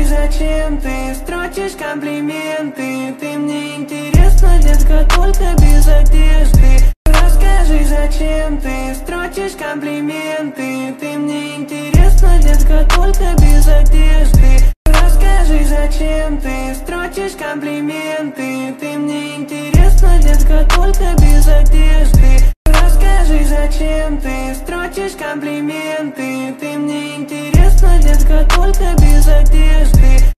зачем ты строчишь комплименты? Ты мне интересна, детка, только без одежды. Расскажи, зачем ты строчишь комплименты? Ты мне интересна, детка, только без одежды. Расскажи, зачем ты строчишь комплименты? Ты мне интересна, детка, только без одежды. Расскажи, зачем ты строчишь комплименты? Ты мне интересна, детка, только без одежды.